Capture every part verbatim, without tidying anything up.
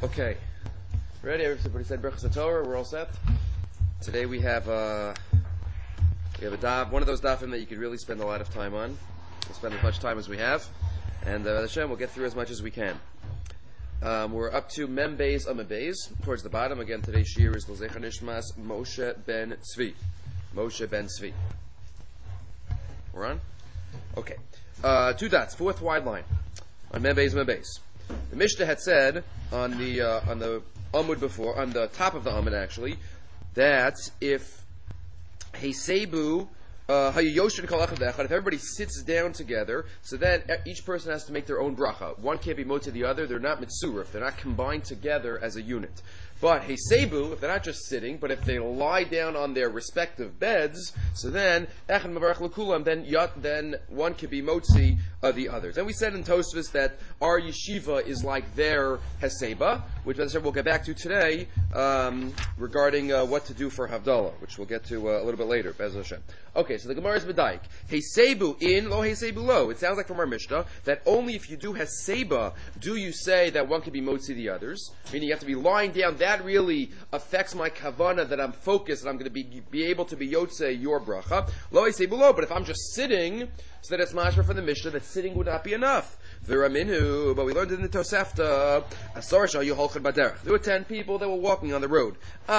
Okay, ready? Everybody said Berachas HaTorah. We're all set. Today we have uh, we have a daf, one of those dafim that you could really spend a lot of time on. We'll spend as much time as we have, and uh, Hashem will get through as much as we can. Um, we're up to Mem Beis Amud Beis towards the bottom. Again, today's shir is L'Zecher Nishmas Moshe ben Tzvi. Moshe ben Tzvi. We're on. Okay, uh, two dots, fourth wide line on Mem Beis Mem Beis. The Mishnah had said on the uh, on the Amud before, on the top of the Amud actually, that if Heisebu Hayoshin Kalachad Echad, if everybody sits down together, so then each person has to make their own bracha. One can't be motzi the other. They're not mitzurif. They're not combined together as a unit. But Heisebu, if they're not just sitting, but if they lie down on their respective beds, so then Echad Mavarach L'Kulam, then yat, then one can be motzi of the others. And we said in Tosfos that our yeshiva is like their Heseba, which as I said we'll get back to today um, regarding uh, what to do for Havdalah, which we'll get to uh, a little bit later. Be'ez Hashem. Okay, so the Gemara is B'daik. Heisebu in, lo Heisebu lo. It sounds like from our Mishnah that only if you do Heseba do you say that one can be motzi the others. Meaning you have to be lying down. That really affects my kavana that I'm focused and I'm going to be be able to be yotze your bracha. Lo Heisebu lo. But if I'm just sitting, so that it's mashma from the Mishnah that sitting would not be enough. V'raminu, but we learned in the Tosefta, Asar shal yuholchan baderech. There were ten people that were walking on the road.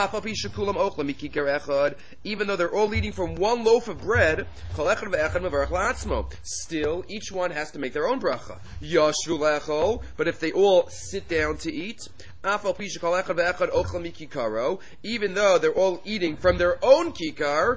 Even though they're all eating from one loaf of bread, still each one has to make their own bracha. Yashvu lechol, but if they all sit down to eat, even though they're all eating from their own kikar,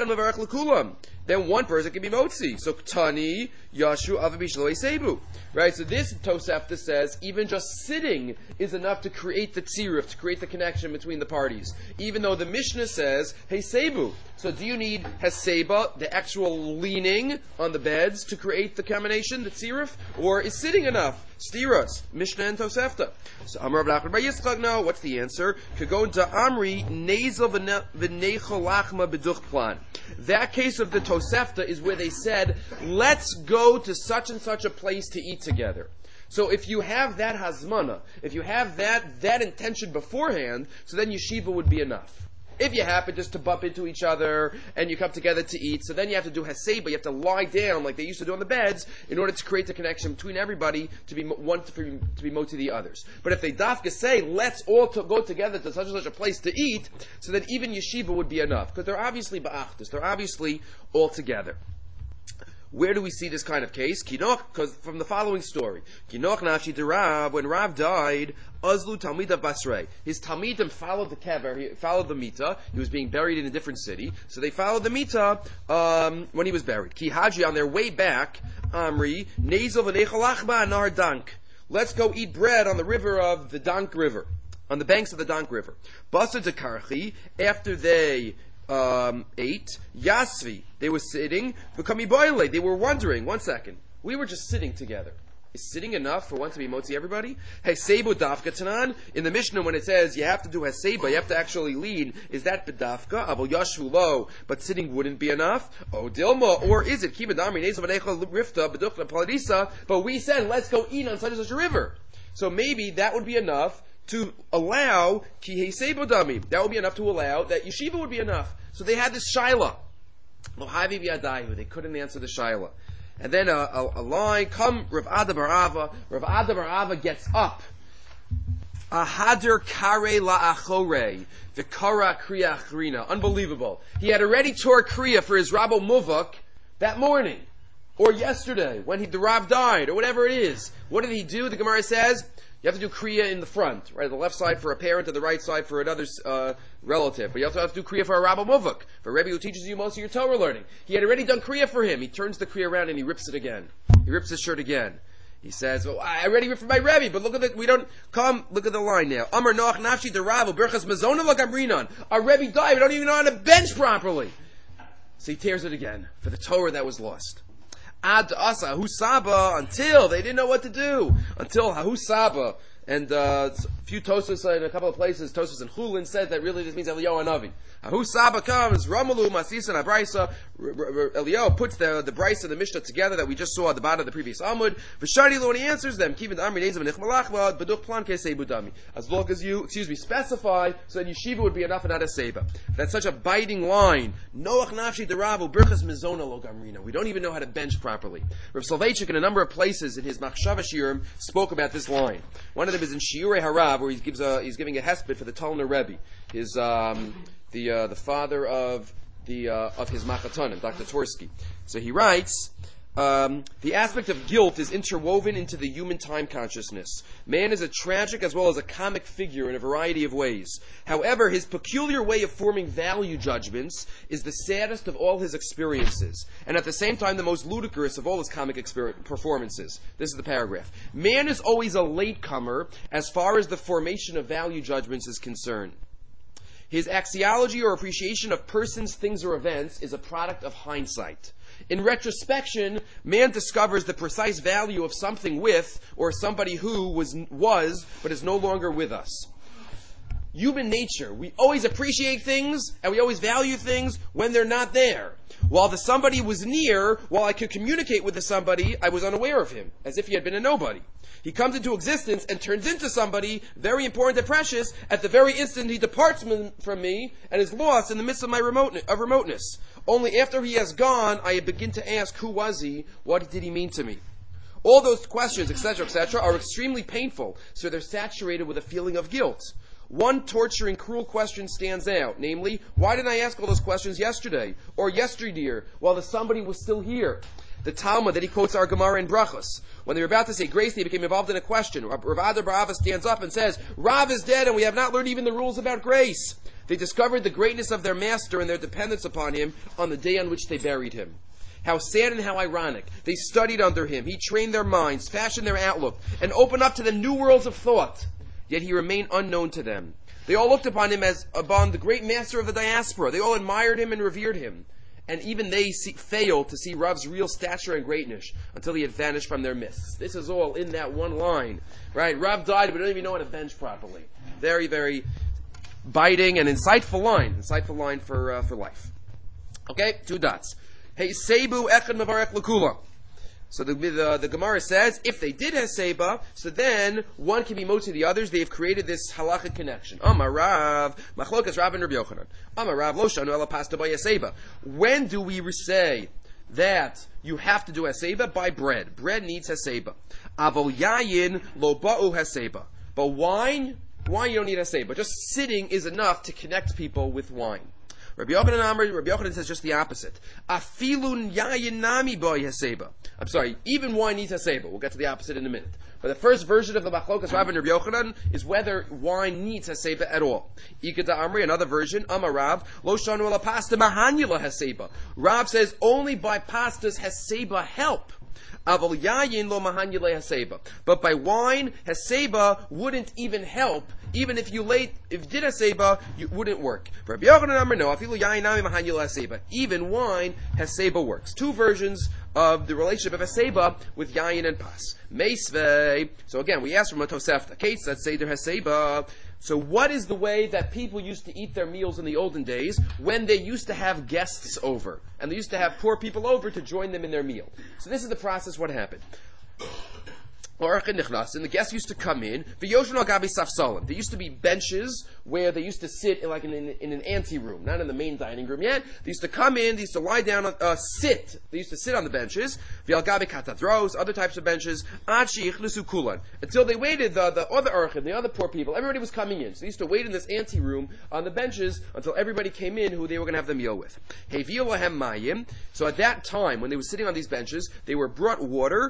then one person can be motzi. So Ktani, Yashu, Avabish, Lo Sebu. Right? So this Tosefta says even just sitting is enough to create the tziruf, to create the connection between the parties. Even though the Mishnah says, Hey Sebu. So do you need Heseba, the actual leaning on the beds, to create the combination, the tziruf? Or is sitting enough? Stiras, Mishnah and Tosefta. So Amar Rav Nachman bar Yitzchak, no, what's the answer? Could go into Amri, Nezel v'nechol lachma b'duch plan. That case of the Tosefta is where they said, let's go to such and such a place to eat together. So if you have that hazmana, if you have that, that intention beforehand, so then yeshiva would be enough. If you happen just to bump into each other and you come together to eat, so then you have to do Heseba, you have to lie down like they used to do on the beds in order to create the connection between everybody to be one to be, to be moti the others. But if they dafka say, let's all to go together to such and such a place to eat, so then even yeshiva would be enough. Because they're obviously ba'achtas, they're obviously all together. Where do we see this kind of case? Kinoch, because from the following story. Kinoch nafshi de Rav, when Rav died, Azlu Talmidav Basrei. His Talmidim followed the kever, he followed the mita. He was being buried in a different city. So they followed the mita um, when he was buried. Ki Haji, on their way back, Amri, Nezel v'necholachba nar dank. Let's go eat bread on the river of the Dank River, on the banks of the Dank River. Basa de Karchi, after they Um, eight, Yasvi, they were sitting, Bekami Boile, they were wondering, one second, we were just sitting together. Is sitting enough for one to be motzi everybody? Hesebu dafka tanan, in the Mishnah when it says you have to do Heseba, you have to actually lead, is that bedafka? Abo yashvu lo, but sitting wouldn't be enough? Oh Dilma, or is it, Kibadamri, Nezav Rifta, Bedukna Paladisa, but we said let's go eat on such and such a river. So maybe that would be enough to allow ki Hesebo dami. That would be enough to allow that yeshiva would be enough. So they had this shaila. Lohavi biyadayu. They couldn't answer the shaila. And then a, a, a line, come Rav Ada bar Ava. Rav Ada bar Ava gets up. Ahader kare la'achore. The kara kriya achrina. Unbelievable. He had already tore kriya for his Rabbo Muvak that morning. Or yesterday, when he, the Rav died, or whatever it is. What did he do? The Gemara says, you have to do kriya in the front, right? The left side for a parent and the right side for another uh, relative. But you also have to do kriya for a Rabbi Muvak, for a Rebbe who teaches you most of your Torah learning. He had already done kriya for him. He turns the kriya around and he rips it again. He rips his shirt again. He says, well, I already ripped for my Rebbe, but look at the, we don't, come, look at the line now. Amar noach nafshi deravu, berchas mazona lagamrinon. Our Rebbe died, we don't even know how to bench properly. So he tears it again, for the Torah that was lost. Ad asa husaba, until they didn't know what to do. Until husaba, And uh, a few Tosas in a couple of places, Tosas and Chulin said that really this means Eliyahu Hanavi. Ahu Saba comes, Ramalu, Masisa, and Abraisa. Eliyahu puts the, the Braisa and the Mishnah together that we just saw at the bottom of the previous Amud. V'shari lo, and he answers them, Kivin Amri Nezav and Ichmalachva, Baduch Plan Kesei Budami. As long as you, excuse me, specify, so that Yeshiva would be enough and not a Seba. That's such a biting line. Noach Nafshi Deravu, Birchas Mizona lo Gamrina. We don't even know how to bench properly. Rav Soloveitchik in a number of places in his Machshava Shiurim spoke about this line. One of them is in Shiurei Harav, where he gives a, he's giving a hesped for the Talmud Rebbe, his um, the uh, the father of the uh, of his Machatonim, Doctor Tversky. So he writes, um, the aspect of guilt is interwoven into the human time consciousness. Man is a tragic as well as a comic figure in a variety of ways. However, his peculiar way of forming value judgments is the saddest of all his experiences, and at the same time the most ludicrous of all his comic exper- performances. This is the paragraph. Man is always a latecomer as far as the formation of value judgments is concerned. His axiology or appreciation of persons, things, or events is a product of hindsight. In retrospection, man discovers the precise value of something with, or somebody who was, was, but is no longer with us. Human nature, we always appreciate things, and we always value things when they're not there. While the somebody was near, while I could communicate with the somebody, I was unaware of him, as if he had been a nobody. He comes into existence and turns into somebody very important and precious at the very instant he departs from me and is lost in the midst of my remote, of remoteness. Only after he has gone, I begin to ask, who was he? What did he mean to me? All those questions, et cetera, et cetera, are extremely painful, so they're saturated with a feeling of guilt. One torturing, cruel question stands out, namely, why didn't I ask all those questions yesterday, or yesteryear, while the somebody was still here? The Talmud that he quotes our Gemara in Brachos. When they were about to say grace, they became involved in a question. Rav Adar bar Abba stands up and says, Rav is dead and we have not learned even the rules about grace. They discovered the greatness of their master and their dependence upon him on the day on which they buried him. How sad and how ironic. They studied under him. He trained their minds, fashioned their outlook, and opened up to them new worlds of thought. Yet he remained unknown to them. They all looked upon him as upon the great master of the diaspora. They all admired him and revered him. And even they see, failed to see Rav's real stature and greatness until he had vanished from their midst. This is all in that one line. Right? Rav died, but we don't even know how to bench properly. Very, very biting and insightful line. Insightful line for uh, for life. Okay, two dots. Hey, Sebu Echad Mavarech Lakula. So the, the the Gemara says, if they did have Seba, so then one can be motzi the others. They have created this halachic connection. Amar Rav, Machlokas Rav and Rabbi Yochanan. Amar Rav, Lo Shanu Ela Pasta By Seba. When do we say that you have to do Haseba? By bread. Bread needs Haseba. Avol Yayin Lo Ba'u Haseba. But wine, wine you don't need Haseba. Just sitting is enough to connect people with wine. Rabbi Yochanan Amar, Rabbi Yochanan says just the opposite. Afilun yayin nami boy haseba. I'm sorry, even wine needs haseba. We'll get to the opposite in a minute. But the first version of the Machlokas Rav and Rabbi Yochanan is whether wine needs haseba at all. Ikeda Amri, another version, Amar Rav, lo shanu ala pasta mahanyula haseba. Rav says only by pastas haseba help. Aval yayin lo mahanyule haseba. But by wine, haseba wouldn't even help. Even if you late, if you did haseba, it wouldn't work. For Rabbi Yochanan Amar, no, afilu yayin nami mahanyule haseba. Even wine, haseba works. Two versions of the relationship of haseba with yayin and pas. Meisvei. So again, we asked from a Tosefta. Kates, let's say there haseba. So what is the way that people used to eat their meals in the olden days when they used to have guests over? And they used to have poor people over to join them in their meal. So this is the process, what happened. And the guests used to come in. There used to be benches where they used to sit in like in, in, in an ante room, not in the main dining room yet. They used to come in, they used to lie down, uh, sit. They used to sit on the benches. Other types of benches. Until they waited, the, the other archim, the other poor people, everybody was coming in. So they used to wait in this ante room on the benches until everybody came in who they were going to have the meal with. So at that time, when they were sitting on these benches, they were brought water.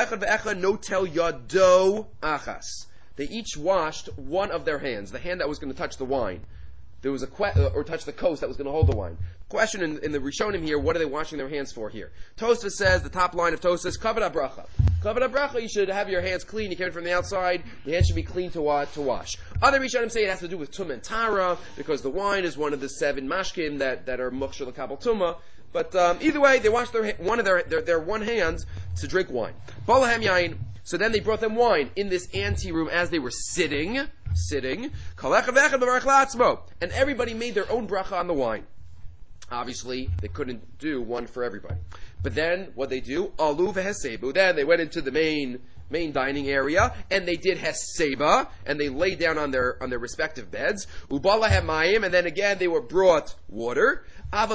Yado achas. They each washed one of their hands, the hand that was going to touch the wine. There was a que- uh, or touch the coast that was going to hold the wine. Question in, in the Rishonim here: what are they washing their hands for here? Tosfos says the top line of Tosfos: kavod bracha. Kavod bracha. You should have your hands clean. You came in from the outside. Your hands should be clean to uh, to wash. Other Rishonim say it has to do with tum and tara because the wine is one of the seven mashkim that that are mukshel l'kabel tuma. But um, either way, they wash their one of their, their their one hand to drink wine. Balahem yain. So then they brought them wine in this anteroom as they were sitting, sitting. And everybody made their own bracha on the wine. Obviously, they couldn't do one for everybody. But then, what they do? Alu v'hesebu. Then they went into the main main dining area, and they did heseba, and they laid down on their on their respective beds. Ubala hemayim, and then again they were brought water. Even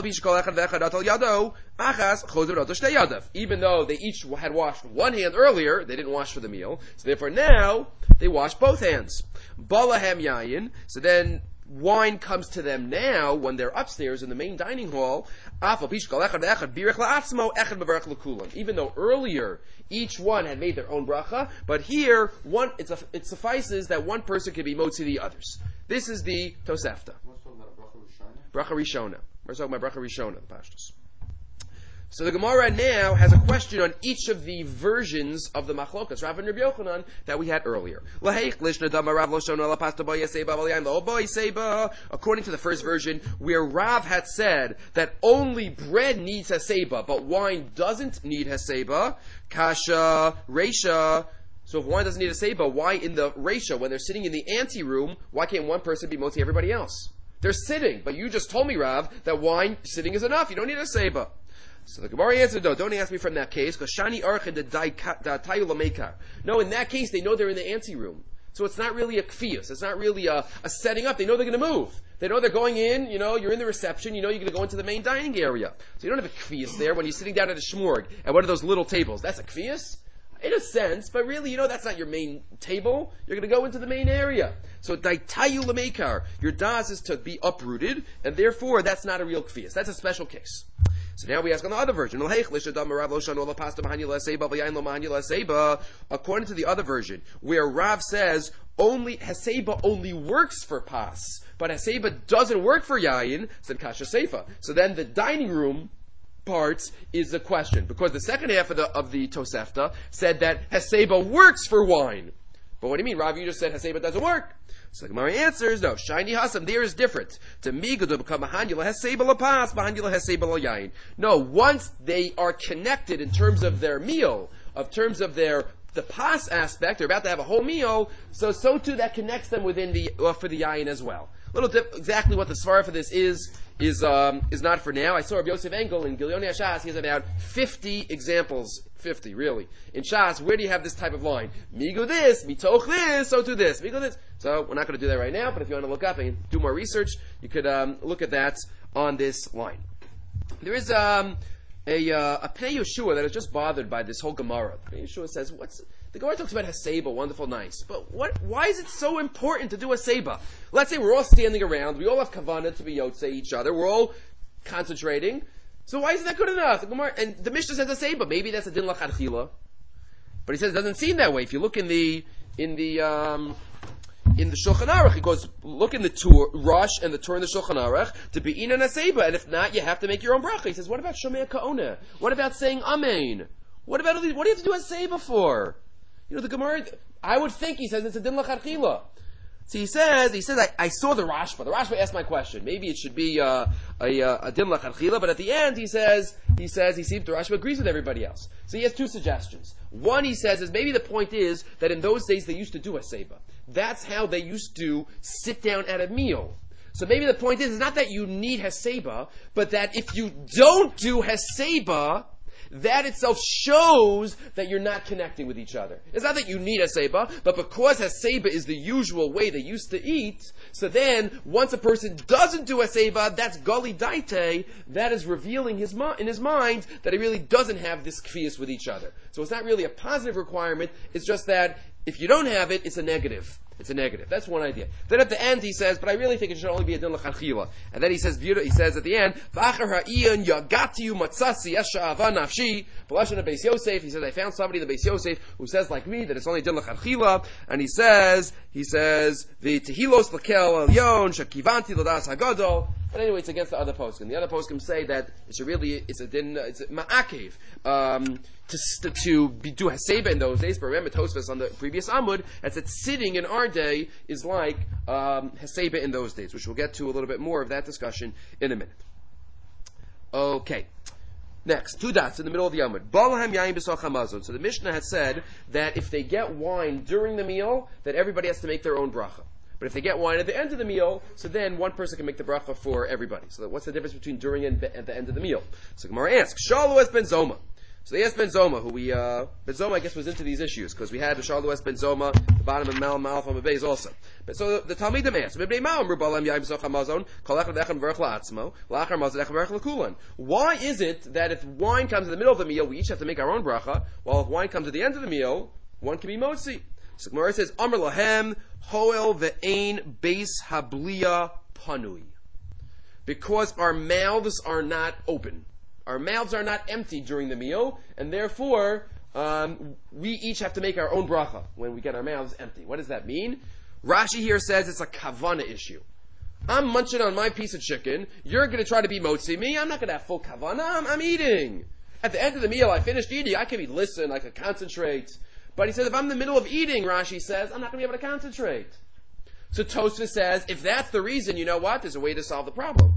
though they each had washed one hand earlier, they didn't wash for the meal. So therefore now, they washed both hands. Balahem yayin. So then, wine comes to them now when they're upstairs in the main dining hall. Even though earlier each one had made their own bracha, but here one it's a, it suffices that one person can be motzi the others. This is the Tosefta. Bracha Rishona. We're talking about Bracha Rishona, the Pashtus. So the Gemara now has a question on each of the versions of the Machlokas, Rav and Rabbi Yochanan, that we had earlier. According to the first version, where Rav had said that only bread needs Haseba, but wine doesn't need Haseba, Kasha, Reisha. So if wine doesn't need Haseba, why in the Reisha, when they're sitting in the anteroom, why can't one person be moti everybody else? They're sitting, but you just told me, Rav, that wine sitting is enough. You don't need Haseba. So the Gemara answered, no, don't ask me from that case, because Shani Arch and the Tayu Lamekar. No, in that case, they know they're in the anteroom. So it's not really a kfiyus. It's not really a, a setting up. They know they're going to move. They know they're going in, you know, you're in the reception, you know you're going to go into the main dining area. So you don't have a kfiyus there when you're sitting down at a shmorg at one of those little tables. That's a kfiyus? In a sense, but really, you know, that's not your main table. You're going to go into the main area. So, daitayu lamekar, your das is to be uprooted, and therefore, that's not a real kfiyas. That's a special case. So now we ask on the other version. According to the other version, where Rav says only Haseba only works for pas, but Haseba doesn't work for yayin, said kasha seifa. So then the dining room parts is the question, because the second half of the of the Tosefta said that Haseba works for wine. But what do you mean, Rav? You just said Haseba doesn't work. So the Gemara answers, no, shiny hasam there is different. To me, no, once they are connected in terms of their meal, of terms of their the pas aspect, they're about to have a whole meal, so so too that connects them within the uh, for the yayin as well. A little dip, exactly what the svara for this is is um, is not for now. I saw Rabbi Yosef Engel in Gilyoni HaShas. He has about fifty examples, fifty really in Shas. Where do you have this type of line? Migo this, mitoch this, so to this, migo this. So we're not going to do that right now. But if you want to look up and do more research, you could um, look at that on this line. There is um, a uh, a Pnei Yeshua that is just bothered by this whole Gemara. Pnei Yeshua says, "What's the Gemara talks about Haseba, wonderful, nice, but what? Why is it so important to do Haseba? Let's say we're all standing around, we all have kavanah to be yotzei each other, we're all concentrating. So why isn't that good enough? The Gemara, and the Mishnah says Haseba, maybe that's a din lachadchila, but he says it doesn't seem that way. If you look in the in the um, in the Shulchan Aruch, he goes, look in the Tur, Rosh and the Tur in the Shulchan Aruch, to be in an Haseba, and if not, you have to make your own bracha. He says, what about Shomei Ka'ona? What about saying Amen? What about all these, what do you have to do Haseba for? You know, the Gemara, I would think, he says, it's a din lachadchila. So he says, he says, I, I saw the Rashba. The Rashba asked my question. Maybe it should be uh, a, a, a din lachadchila, but at the end he says, he says, he seems the Rashba agrees with everybody else. So he has two suggestions. One, he says, is maybe the point is that in those days they used to do Haseba. That's how they used to sit down at a meal. So maybe the point is, it's not that you need Haseba, but that if you don't do Haseba, that itself shows that you're not connecting with each other. It's not that you need Haseba, but because Haseba is the usual way they used to eat, so then, once a person doesn't do Haseba, that's Gali Daite, that is revealing his mi- in his mind that he really doesn't have this kfiyas with each other. So it's not really a positive requirement, it's just that if you don't have it, it's a negative. It's a negative. That's one idea. Then at the end he says, but I really think it should only be a din l'chadchila. And then he says, he says at the end, V'achar ha'iyan yagatiyu matzasi yesha ava nafshi. B'lashon Beis Yosef, he says, I found somebody in the Beis Yosef who says like me that it's only din l'chadchila. And he says, he says, the tehilos l'kel elyon shakivanti l'das hagadol. But anyway, it's against the other poskim. The other poskim say that it's a really, it's a din, it's a ma'akev, um, to, to, to be, do Haseba in those days. But remember, Tosfos on the previous Amud, that's that sitting in our day is like, um, Haseba in those days, which we'll get to a little bit more of that discussion in a minute. Okay. Next, two dots in the middle of the Yamud. Balahem yayin b'soch hamazon. So the Mishnah has said that if they get wine during the meal, that everybody has to make their own bracha. But if they get wine at the end of the meal, so then one person can make the bracha for everybody. So what's the difference between during and at the end of the meal? So Gemara asks, Shalu es ben Zoma. So they asked Ben Zoma, who we, uh, Ben Zoma I guess was into these issues, because we had the Shalu es Ben Zoma, the bottom of Mal, Mal, from Abayz also. But so the, the Talmidim asked, why is it that if wine comes in the middle of the meal, we each have to make our own bracha, while if wine comes at the end of the meal, one can be motzi? So Gemara says, Amr lahem, hoel ve'ein beis habliya panui. Because our mouths are not open. Our mouths are not empty during the meal, and therefore, um, we each have to make our own bracha when we get our mouths empty. What does that mean? Rashi here says it's a kavana issue. I'm munching on my piece of chicken. You're going to try to be motzi me. I'm not going to have full kavana. I'm, I'm eating. At the end of the meal, I finished eating. I can be listen. I can concentrate. But he says if I'm in the middle of eating, Rashi says, I'm not going to be able to concentrate. So Tosfos says, if that's the reason, you know what? There's a way to solve the problem.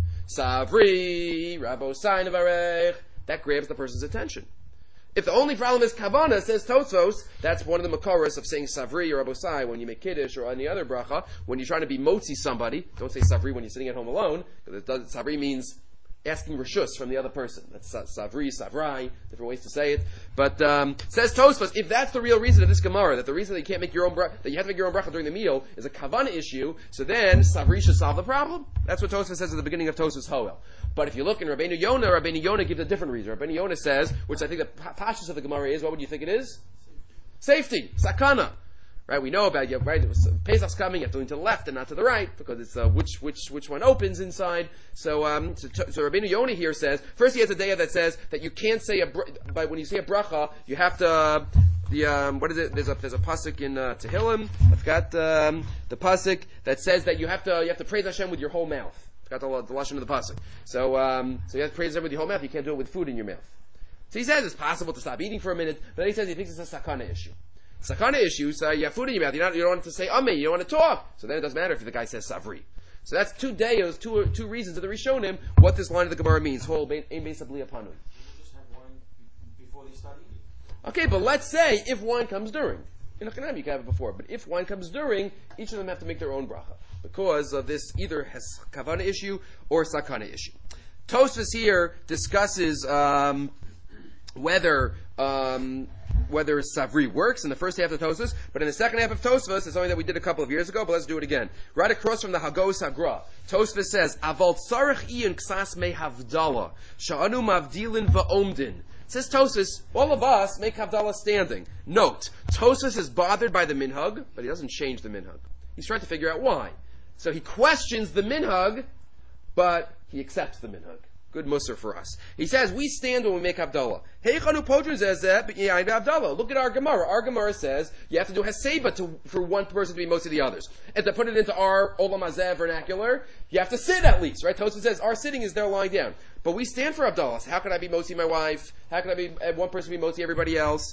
Savri, Rabo Sain of Arech. That grabs the person's attention. If the only problem is Kavana, says Tosfos, that's one of the Makoros of saying Savri or Rabo Sai when you make Kiddush or any other bracha. When you're trying to be motzi somebody, don't say Savri when you're sitting at home alone, because it does, Savri means asking reshus from the other person. That's Savri, Savrai, different ways to say it. But um, says Tosfos, if that's the real reason of this Gemara, that the reason that you can't make your own bracha, that you have to make your own bracha during the meal is a Kavana issue, so then Savri should solve the problem. That's what Tosfos says at the beginning of Tosfos Hoel. But if you look in Rabbeinu Yonah, Rabbeinu Yonah gives a different reason. Rabbeinu Yonah says, which I think the pashtus of the Gemara is, what would you think it is? Safety, sakana. Right, we know about you. Right, Pesach's coming. You have to lean to the left and not to the right because it's uh, which which which one opens inside. So um, so, so Rabbeinu Yonah here says first he has a daya that says that you can't say a but when you say a bracha you have to uh, the um, what is it? There's a there's a pasuk in uh, Tehillim. I've got um, the pasuk that says that you have to you have to praise Hashem with your whole mouth. I've got the, the lashon of the pasuk. So um, so you have to praise Hashem with your whole mouth. You can't do it with food in your mouth. So he says it's possible to stop eating for a minute, but then he says he thinks it's a sakana issue. Sakana issues, uh, you have food in your mouth, you're not, you don't want to say Ame, you don't want to talk. So then it doesn't matter if the guy says Savri. So that's two dayos, two two reasons of the Rishonim, what this line of the Gemara means. Whole Ein Beis Habliya Panui. Just have wine before they start eating. Okay, but let's say if wine comes during. In a Chanam you can have it before, but if wine comes during, each of them have to make their own bracha. Because of this either has Kavana issue or Sakana issue. Tosfos here discusses um, whether um, whether Savri works in the first half of Tosfos, but in the second half of Tosfos, it's something that we did a couple of years ago, but let's do it again. Right across from the Hagos Hagra, Tosfos says, Aval tzarech iyan ksas me havdala, sha'anu mavdilin va'omdin. Says Tosfos, all of us make havdala standing. Note, Tosfos is bothered by the minhag, but he doesn't change the minhag. He's trying to figure out why. So he questions the minhag, but he accepts the minhag. Good musar for us. He says, we stand when we make Havdalah. Look at our Gemara. Our Gemara says, you have to do Haseba to, for one person to be most of the others. And to put it into our Olam Hazeh vernacular, you have to sit at least, right? Tosfos says, our sitting is there lying down. But we stand for Havdalah. So how can I be Motzi my wife? How can I be, one person be Motzi everybody else?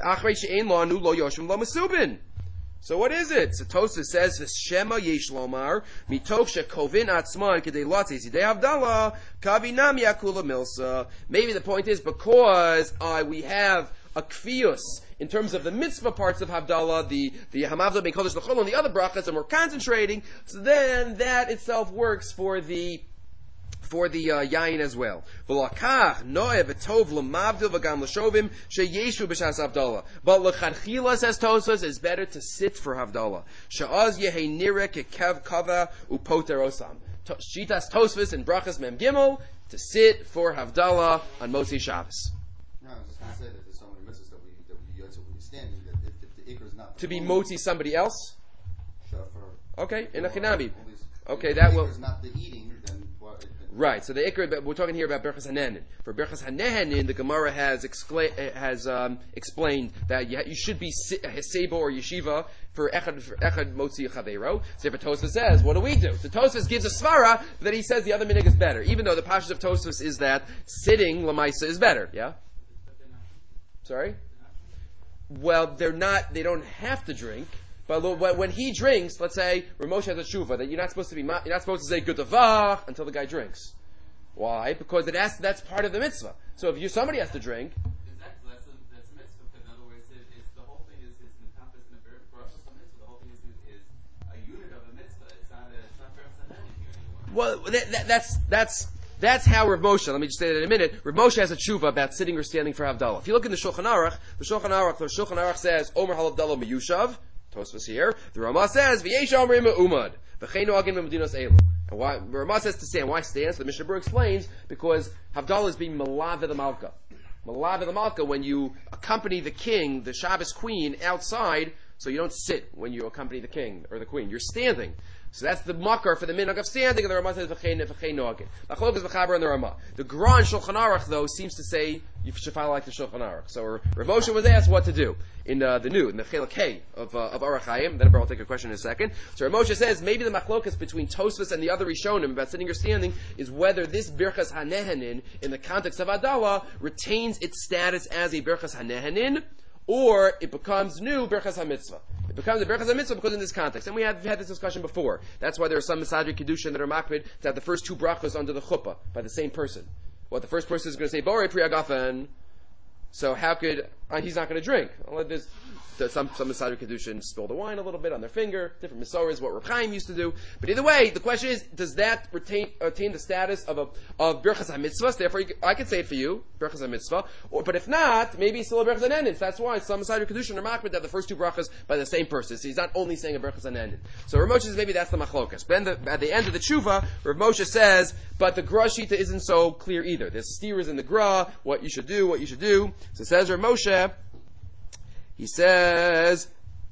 So what is it? So Tosfos says, "Shema yesh lomar mitoch shekovin atzman kedei latzis yidei havdalah kavinam yakula milsa." Maybe the point is because uh, we have a kfius in terms of the mitzvah parts of Havdalah, the the hamavda ben kodesh l'chol and the other brachas, and we're concentrating. So then that itself works for the for the uh, yain as well. V'lakach noeh v'tov l'mavdil v'gam l'shovim sheyeshu b'shas Havdalah. But l'chadchila, says Tosfos, is better to sit for Havdalah. Sha'az yehei nireh kekev kava upoter osam. Shitas Tosfos and Brachas Mem Gimel, to sit for Havdalah on Motzi Shabbos. No, I was just going to say that there's so many mitzvahs that we that we yotze when you're standing that if, if the ikr is not to be Motzi somebody else. Shofar. Okay, in a chinabi. Okay, that will. If the ikr is not the eating, then what? Right, so the ikr, we're talking here about Berchas Hanehenin. For Berchas Hanehenin, the Gemara has excla- has um, explained that you, you should be Heseba or Yeshiva for Echad, for echad Motzi Chavero. So if Tosfos says, what do we do? So Tosfos gives a svara that he says the other minig is better, even though the pashas of Tosfos is that sitting Lamaisa is better, yeah? Sorry? Well, they're not, they don't have to drink. But when he drinks, let's say Ramosha has a tshuva that you're not supposed to be, you're not supposed to say good davach until the guy drinks. Why? Because it has, that's part of the mitzvah. So if you somebody has to drink. Exactly, that's a, that's a mitzvah. In other words, it, it's, the whole thing is, is mitapas in the Baruch mitzvah. The whole thing is, is a unit of a mitzvah. It's not a, it's not represented here anymore. Well, that, that, that's that's that's how Rav Moshe. Let me just say that in a minute. Rav Moshe has a tshuva about sitting or standing for Havdalah. If you look in the Shulchan Aruch, the Shulchan Aruch, the Shulchan Aruch says Omer Halavdalah Miyushav. Tosfos here. The Ramah says V'yesh Omrim Umad V'cheinu Agin Memedinos Elu. And why the Ramah says to stand? Why stand? So the Mishnah Berurah explains because Havdalah is being Malav the Malka. Malav the Malka, when you accompany the king, the Shabbos queen, outside, so you don't sit when you accompany the king or the queen. You're standing. So that's the makar for the minhag of standing, and the Ramah says v'chein v'chein noagin. Machlok is v'chaber and the Ramah. The Gra in Shulchan Aruch though seems to say you should follow like the Shulchan Aruch. So Rav Moshe was asked what to do in uh, the new in the Chelak Hey of uh, of Aruch Chaim. Then I'll take a question in a second. So Rav Moshe says maybe the machlokas between Tosfos and the other Rishonim about sitting or standing is whether this birchas hanehanin in the context of Adalah retains its status as a birchas hanehanin, or it becomes new birchas hamitzvah. It becomes a berachas mitzvah because in this context. And we have had this discussion before. That's why there are some Masadri Kedushin that are makpid to have the first two brachas under the chuppah by the same person. What the first person is going to say, Borei Pri Agafen. So how could, uh, he's not going to drink. There's, some some Masadri Kedushin spill the wine a little bit on their finger. Different Masoras, what Reb Chaim used to do. But either way, the question is, does that retain, attain the status of a, of berachas HaMitzvah? Therefore, you, I can say it for you, berachas HaMitzvah. Or, but if not, maybe it's still a berachas HaNenin. That's why some Masadri Kedushin are makpid to have the first two brachas by the same person. So he's not only saying a berachas HaNenin. So Rav Moshe says maybe that's the machlokas. But then the, at the end of the tshuva, Rav Moshe says, but the Gra Shita isn't so clear either. There's steers in the Gra, what you should do, what you should do. So it says Rav Moshe, he says,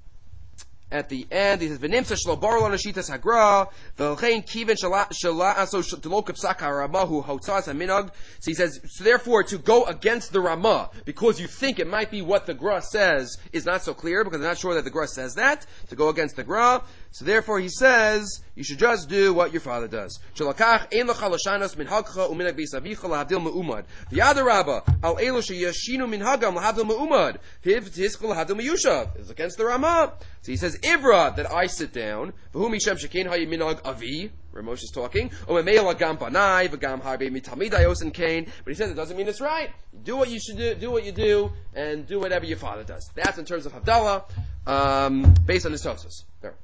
at the end, he says, "V'nimsa shlo borol on ashitas hagra, v'lchein kiven shala aso shelo kipsak haramahu hotzas haminag." So he says, so therefore, to go against the Ramah because you think it might be what the Gra says is not so clear because they're not sure that the Gra says that. To go against the Gra, so therefore he says you should just do what your father does. Shalakach ein lecha lashanos minhagcha uminag beisavicha lahavdil meumad. V'yadarabba al elu sheyashinu minhagam lahavdil meumad. V'hivtiskol lahavdil meyushav. It's against the Ramah. So he says, Ivra, that I sit down, v'hu mishem shekein hayi minhag avi, where Moshe is talking, u'memeil agam panai, v'gam harbe mitamidai osen kain, but he says it doesn't mean it's right. Do what you should do, do what you do, and do whatever your father does. That's in terms of Havdalah, um, based on his Tosfos. There.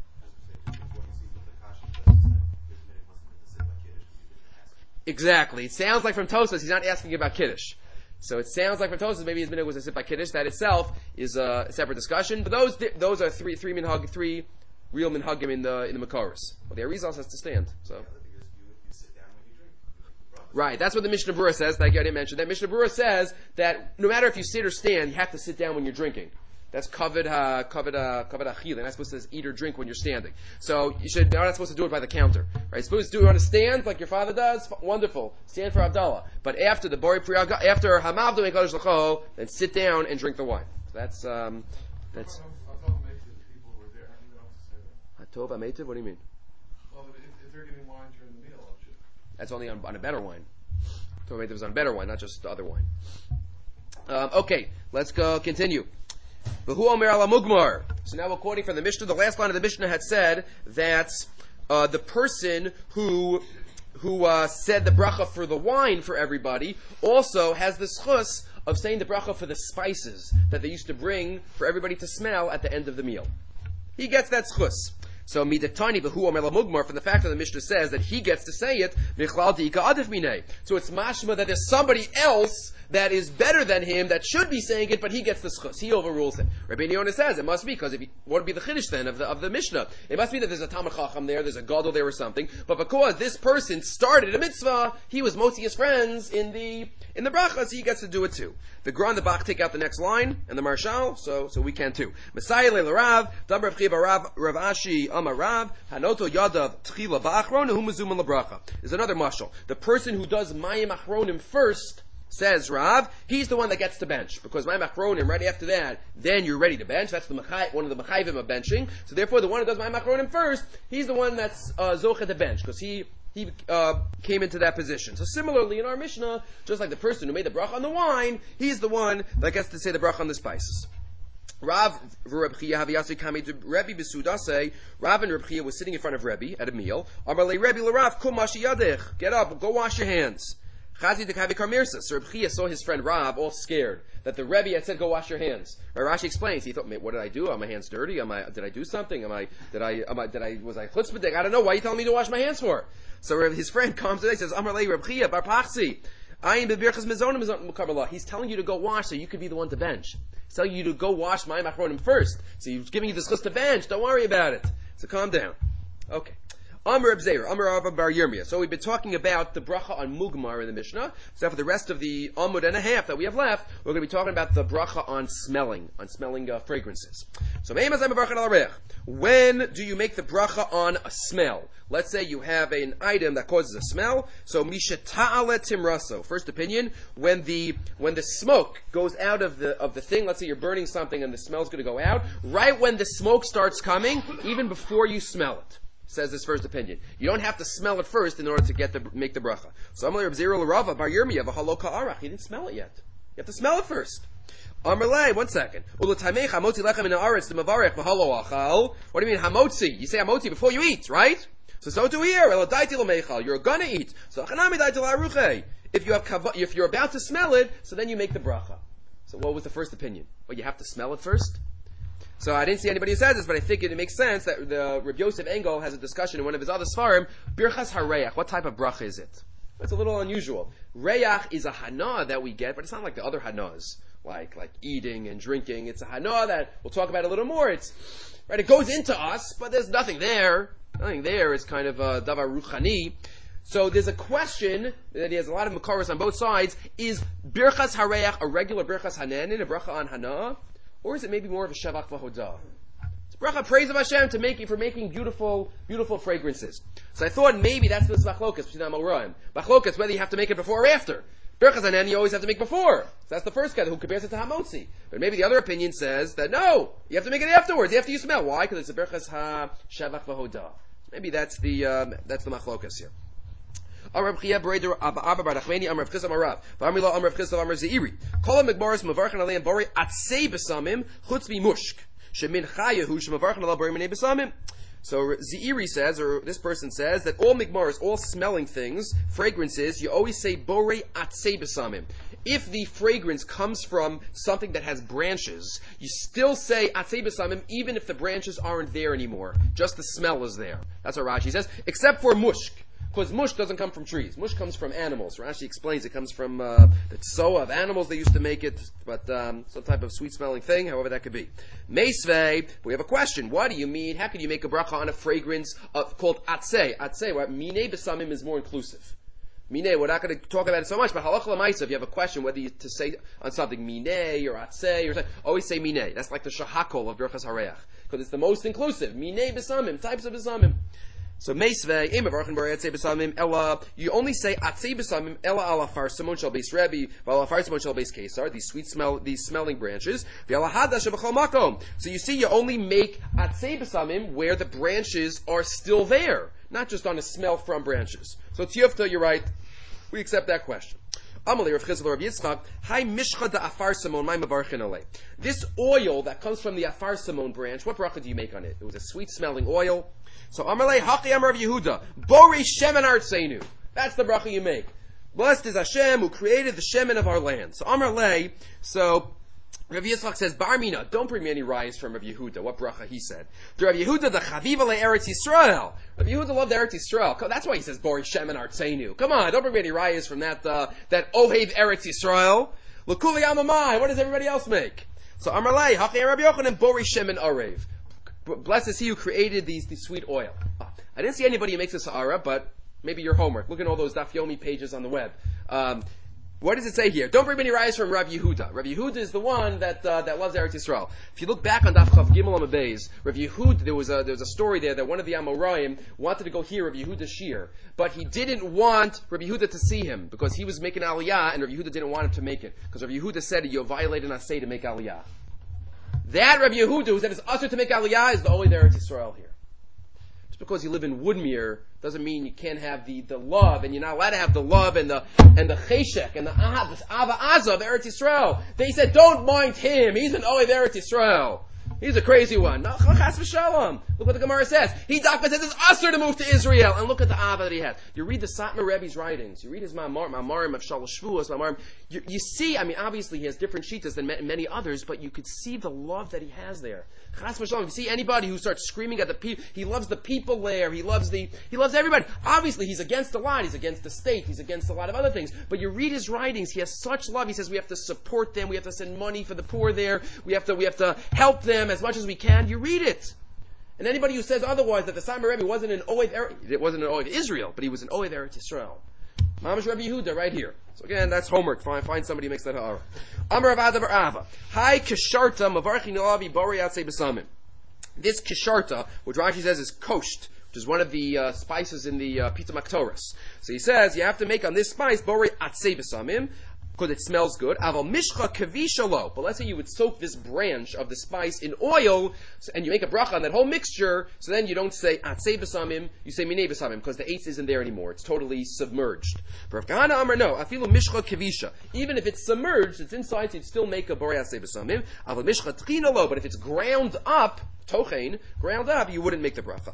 Exactly. It sounds like from Tosfos, he's not asking about Kiddush. So it sounds like from Tosfos maybe his minhag was a sit by Kiddush. That itself is a separate discussion. But those those are three three minhag, three real minhagim in the in the Makoros. Well, the Arizal has to stand. So right, that's what the Mishnah Berurah says. Thank you, I didn't mention that. Mishnah Berurah says that no matter if you sit or stand, you have to sit down when you're drinking. That's covered, uh, covered, uh, covered achil. You're not supposed to eat or drink when you're standing. So you should, you're not supposed to do it by the counter, right? You're supposed to do it on a stand like your father does. Wonderful. Stand for Havdalah. But after the Bori Priyaga, after Hamavdu Mekadosh L'cho, then sit down and drink the wine. So that's, um, that's. Hatov Ametiv? What do you mean? Well, if, if they're getting wine during the meal, should. That's only on, on a better wine. Hatov Ametiv is on better wine, not just the other wine. Um, okay, let's go continue. So now we're quoting from the Mishnah. The last line of the Mishnah had said that uh, the person who who uh, said the bracha for the wine for everybody also has the schus of saying the bracha for the spices that they used to bring for everybody to smell at the end of the meal. He gets that schus. So midatani v'hu omer lamugmar, from the fact that the Mishnah says that he gets to say it, michlal diika adif minei. So it's mashma that there's somebody else that is better than him that should be saying it, but he gets the schus. He overrules it. Rabbi Yonah says it must be because if he, what would be the chiddush then of the of the Mishnah? It must be that there's a Talmid Chacham there, there's a gadol there or something. But because this person started a mitzvah, he was motzi his friends in the in the bracha, so he gets to do it too. The Gra and the Bach take out the next line, and the Marshal, so so we can too. Messiah le Rav, Dam Rav Chiya Rav Rav Ashi Amar Rav, Hanoto Yadav Tchila Ba'achron Hu Mezuma LeBracha. Is another mashal. The person who does Mayim Achronim first, says Rav, he's the one that gets to bench. Because Mayim Achronim, right after that, then you're ready to bench. That's the Machai, one of the Machayvim of benching. So therefore, the one who does Mayim Achronim first, he's the one that's uh, Zocha to bench. Because he he uh, came into that position. So similarly, in our Mishnah, just like the person who made the bracha on the wine, he's the one that gets to say the bracha on the spices. Rav Reb Chiya Haviyasi Kami to Rebbe Besuda say Rav and Reb Chiya was sitting in front of Rebbe at a meal. Amarle Rebbe LaRav Kum Mashi Yadech. Get up, go wash your hands. Chazi de Kavi Karmirsa. So Reb Chia saw his friend Rav all scared that the Rebbe had said, "Go wash your hands." Rashi explains. He thought, "What did I do? Are my hands dirty? Am I? Did I do something? Am I? Did I? Am I? Did I? Was I chutzpahdik? I don't know. Why are you telling me to wash my hands for?" So his friend comes today and says, "Amar lei Reb Chia bar Pachsi. I am bebirchas mezonim mezon." He's telling you to go wash so you could be the one to bench. He's telling you to go wash my machronim first. So he's giving you this list to bench. Don't worry about it. So calm down. Okay. Amar Reb Zeir, Amar Rav bar Yirmiyah. So we've been talking about the bracha on mugmar in the Mishnah. So for the rest of the amud and a half that we have left, we're going to be talking about the bracha on smelling, on smelling uh, fragrances. So when do you make the bracha on a smell? Let's say you have an item that causes a smell. So misha ta'ala timraso. First opinion, when the when the smoke goes out of the of the thing, let's say you're burning something and the smell's going to go out, right when the smoke starts coming, even before you smell it. Says this first opinion. You don't have to smell it first in order to get the make the bracha. So Amalei Reb Zero Rava Bar Yirmiyah v'Halo Ka'arach. He didn't smell it yet. You have to smell it first. Amalei, one second. Ul'tamei hamotzi lechem in haaretz d'mavarech v'Halo achal. What do you mean hamotzi? You say hamotzi before you eat, right? So so do here. Elo daiti l'meichal. You're gonna eat. So achanami daiti l'haruchei. If you have kava, if you're about to smell it, so then you make the bracha. So what was the first opinion? Well, you have to smell it first. So I didn't see anybody who says this, but I think it, it makes sense that the Reb Yosef Engel has a discussion in one of his other svarim. Birchas hareach. What type of bracha is it? It's a little unusual. Reach is a hana that we get, but it's not like the other hanas, like like eating and drinking. It's a hana that we'll talk about a little more. It's right. It goes into us, but there's nothing there. Nothing there. It's kind of a davar ruchani. So there's a question that he has a lot of makaros on both sides. Is birchas hareach a regular birchas hanan, a bracha on hana? Or is it maybe more of a shavach v'hodah? It's bracha, praise of Hashem to make for making beautiful, beautiful fragrances. So I thought maybe that's the machlokas between Amoraim. Machlokas, whether you have to make it before or after. Berachas hanan you always have to make before. So that's the first guy who compares it to hamotzi. But maybe the other opinion says that no, you have to make it afterwards, after you smell. Why? Because it's a berachas ha shavach v'hodah. Maybe that's the um, that's the machlokas here. Amar Chia Breder Abba Bar Nachmani Amar Rav Chisda Amar Rav V'Amri Lo Amar Rav Chisda Amar Zeiri Kol HaMigbaros Mevarchen Aleim Bori Atzei B'Samim Chutz Mimushk Shemin Chayahu Shemevarchen Aleim Bori Minei B'Samim. So Zeiri says, or this person says, that all migmaros, all smelling things, fragrances, you always say Bori Atzei B'Samim. If the fragrance comes from something that has branches, you still say Atzei B'Samim even if the branches aren't there anymore. Just the smell is there. That's what Rashi says, except for mushk. Because mush doesn't come from trees. Mush comes from animals. Rashi explains it comes from uh, the tzoa of animals. They used to make it, but um, some type of sweet-smelling thing, however that could be. Meisvei, we have a question. What do you mean? How can you make a bracha on a fragrance of, called atzei? Atzei, what? Minei b'samim is more inclusive. Minei, we're not going to talk about it so much, but halacha l'maisa, if you have a question whether you to say on something minei or atzei or something, always say minei. That's like the shahakol of Birchas Hareach. Because it's the most inclusive. Minei b'samim, types of b'samim. So meisvei emavarchen b'rei atzei b'samim ella. You only say atzei b'samim ella ala farsamon shel beis Rebbe v'ala farsamon shel beis Kesar. These sweet smell, these smelling branches. V'ala hadash b'chol makom. So you see, you only make atzei b'samim where the branches are still there, not just on a smell from branches. So Tiyufta, you're right. We accept that question. Amalei Rav Chisda Rav Yitzchak, Hai mishcha da afar samon, my mavarchen alei. This oil that comes from the afar samon branch, what bracha do you make on it? It was a sweet smelling oil. So Amalei Haki Amar Rav Yehuda, Borei Shemen Artseinu. That's the bracha you make. Blessed is Hashem who created the shemen of our land. So Amalei, so Rav Yitzchak says, Barmina, don't bring me any rayas from Rav Yehuda. What bracha he said? The Rav Yehuda, the Chaviva le Eretz Yisrael. Rav Yehuda loved Eretz Yisrael. That's why he says, Borei Shemen Artseinu. Come on, don't bring me any rayas from that, uh, that Ohev Eretz Yisrael. L'kuli Amamai. What does everybody else make? So Amalei Haki Rabbi Yochanan, Borei Shemen Arev. Blessed is he who created these, these sweet oil. I didn't see anybody who makes a sa'ara, but maybe your homework. Look at all those Daf Yomi pages on the web. Um, what does it say here? Don't bring many rayas from Rav Yehuda. Rav Yehuda is the one that uh, that loves Eretz Yisrael. If you look back on Daf Chav Gimel Amabeis, Rav Yehuda, there was a there was a story there that one of the Amoraim wanted to go hear Rav Yehuda's shir, but he didn't want Rav Yehuda to see him because he was making Aliyah, and Rav Yehuda didn't want him to make it because Rav Yehuda said you violated an asay to make Aliyah. That Rav Yehuda who said it's usher to make Aliyah is the only Eretz Yisrael here. Just because you live in Woodmere doesn't mean you can't have the, the love, and you're not allowed to have the love and the and the cheshek and the aha, this ava azah of Eretz Yisrael. They said, don't mind him. He's an Ohev Eretz Yisrael. He's a crazy one. No, chas v'shalom. Look what the Gemara says. He Dafka says it's usher to move to Israel. And look at the Ava that he has. You read the Satmar Rebbe's writings. You read his Ma'amar, Ma'amarim of Shalosh Shvuos, Ma'amarim. You, you see, I mean, obviously he has different shitas than many others, but you could see the love that he has there. Chas v'shalom. If you see anybody who starts screaming at the people, he loves the people there. He loves the, he loves everybody. Obviously he's against a lot. He's against the state. He's against a lot of other things. But you read his writings. He has such love. He says we have to support them. We have to send money for the poor there. We have to, we have to help them as much as we can. You read it. And anybody who says otherwise, that the Satmar Rebbe wasn't an Oev, er- it wasn't an Oev Israel, but he was an Oev Eretz Yisrael. Mamash Rebbe Yehuda right here. So again, that's homework. Find, find somebody who makes that ha'ara. Amar Avada Bar Ava. Hi Kesharta Mavarchi Nalavi Bori Atzei B'Samim. This Kesharta, which Rashi says is kosht, which is one of the uh, spices in the uh, Pita Maktoras. So he says you have to make on this spice Bori Atzei B'Samim, because it smells good. Aval mishcha kavishalo. But let's say you would soak this branch of the spice in oil, so, and you make a bracha on that whole mixture, so then you don't say atzei b'samim, you say minei b'samim, because the eitz isn't there anymore. It's totally submerged. For Kahana Amar, no. Afilu mishcha kavisha. Even if it's submerged, it's inside, so you'd still make a borei atzei b'samim. Aval mishcha tchinalo. But if it's ground up, tochein, ground up, you wouldn't make the bracha.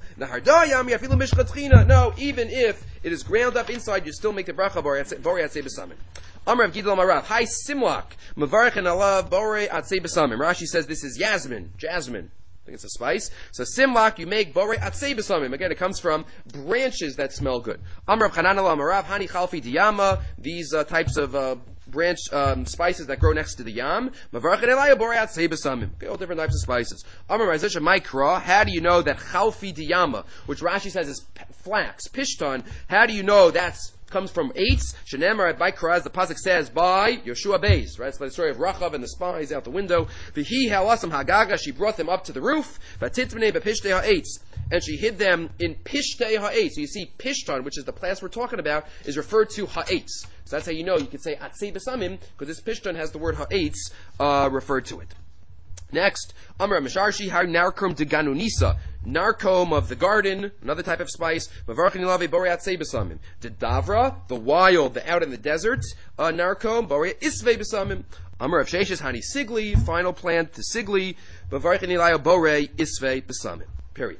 No, even if it is ground up inside, you still make the bracha borei atzei b'samim. Amar Gidol Marav. Hi Simlak. Mavarich and alav borei atzei b'samim. Rashi says this is yasmin, jasmine. I think it's a spice. So Simlak, you make borei atzei b'samim. Again, it comes from branches that smell good. Amar Chanan alav Marav. Hani chalfi diyama. These uh, types of uh, branch um, spices that grow next to the yam. Mavarich and alav borei atzei b'samim. Okay, all different types of spices. Amar Razisha Maikra. How do you know that chalfi diyama, which Rashi says is p- flax, pishtan? How do you know that's comes from eitz? Shenemar at Baikra, as the pasuk says, by Yoshua Beis, right? It's like the story of Rachav and the spies out the window. V'hi halasam hagaga, she brought them up to the roof. V'titmnei b'pishtei ha'etz, and she hid them in pishtei ha'etz. So you see, pishtan, which is the plants we're talking about, is referred to ha'etz. So that's how you know. You could say atzei b'samim, because this pishtan has the word ha'etz uh, referred to it. Next, Amar Misharshi Har Narkom de Ganunisa, narcome of the garden, another type of spice. Mavarchin Ilave Boreat Sebasamim. The Davra, the wild, the out in the desert, uh, narcome, Boreat Isve Basamim. Amar of Sheshes Hani Sigli, final plant to Sigli, Mavarchin Ilayo Bore Isve Basamim. Period.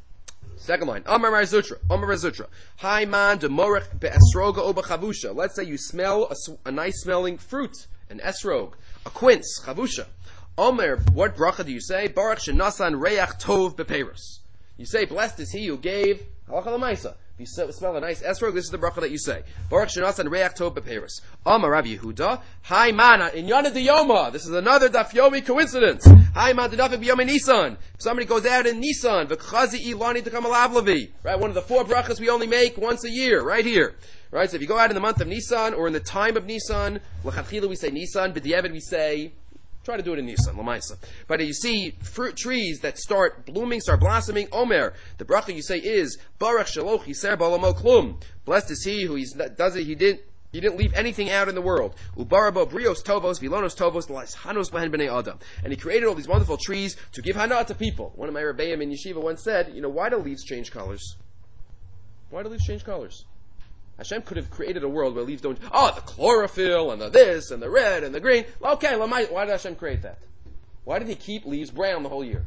Second line, Amar Razutra, Amar Razutra. Hi man de Morech be'esroga oba chavusha. Let's say you smell a, a nice smelling fruit, an esrog, a quince, chavusha. Omer, what bracha do you say? Baruch shenasan reach tov beperos. You say, blessed is he who gave halacha l'maisa. If you smell a nice esrog, this is the bracha that you say. Baruch shenasan reach tov beperos. Omer Rav Yehuda, hi mana in Yana de Yoma. This is another daf yomi coincidence. Hi man de daf yomi Nisan. If somebody goes out in Nisan, v'chazi ilani tekam alavlavi. Right, one of the four brachas we only make once a year, right here. Right, so if you go out in the month of Nisan or in the time of Nisan, l'chadchila we say Nisan, b'diavad we say. Try to do it in Nisan, Lamaisa. But you see fruit trees that start blooming, start blossoming. Omer, the bracha you say is Baruch Shaloch Yiser Balamo Klum. Blessed is he who he's, does it. He didn't. He didn't leave anything out in the world. Ubarabo Brios Tovos Vilonos Tovos Hanos Behen Bnei Adam. And he created all these wonderful trees to give hana to people. One of my rebbeim in yeshiva once said, you know, why do leaves change colors? Why do leaves change colors? Hashem could have created a world where leaves don't... Oh, the chlorophyll, and the this, and the red, and the green. Okay, why did Hashem create that? Why did he keep leaves brown the whole year?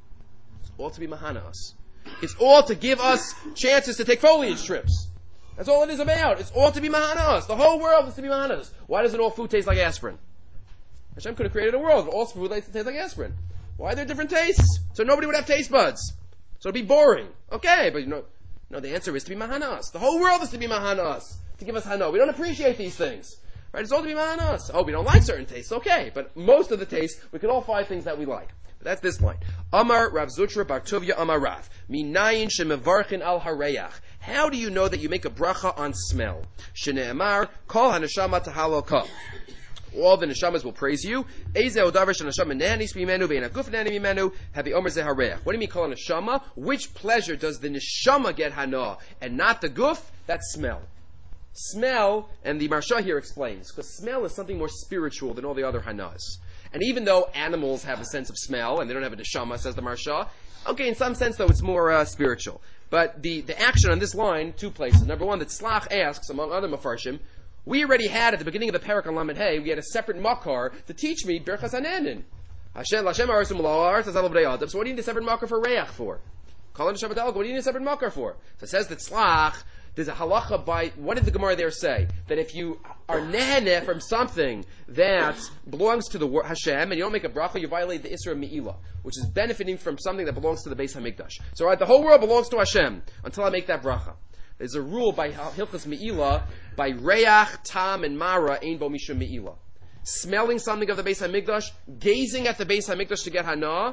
It's all to be mahana us. It's all to give us chances to take foliage trips. That's all it is about. It's all to be mahana us. The whole world is to be mahana us. Why doesn't all food taste like aspirin? Hashem could have created a world where all food tastes like aspirin. Why are there different tastes? So nobody would have taste buds. So it'd be boring. Okay, but you know... No, the answer is to be mahanas. The whole world is to be mahanas. To give us hana. We don't appreciate these things. Right? It's all to be mahanas. Oh, we don't like certain tastes. Okay. But most of the tastes, we can all find things that we like. But that's this line. Amar Rav Zutra Bar Tuvia Amar Rav. Minayin shemevarchin al hareach. How do you know that you make a bracha on smell? Shene'emar kol haneshama tahalo kol. All the neshamas will praise you. What do you mean kol neshama? Which pleasure does the neshama get hana and not the guf? That's smell. Smell, and the Marsha here explains, because smell is something more spiritual than all the other hanas. And even though animals have a sense of smell and they don't have a neshama, says the Marsha, okay, in some sense though it's more uh, spiritual. But the, the action on this line, two places. Number one, that Tzlach asks, among other mafarshim, we already had at the beginning of the Parak on Lamed Hey, we had a separate makar to teach me Birchas Hananin. Hashem, Hashem Arsum La'ar, Tazal B'nei Adam. So what do you need a separate marker for Reach for? Kol Shabbat Alga, what do you need a separate marker for? So it says that Tzlach, there's a halacha by, what did the Gemara there say? That if you are neheneh from something that belongs to the Hashem, and you don't make a bracha, you violate the Isra Me'ilah, which is benefiting from something that belongs to the Beis HaMikdash. So right, the whole world belongs to Hashem, until I make that bracha. There's a rule by Hilchos Me'ilah, by Reach, Tam, and Mara, Ein Bo Mishum Me'ilah. Smelling something of the Beis HaMikdash, gazing at the Beis HaMikdash to get Hana,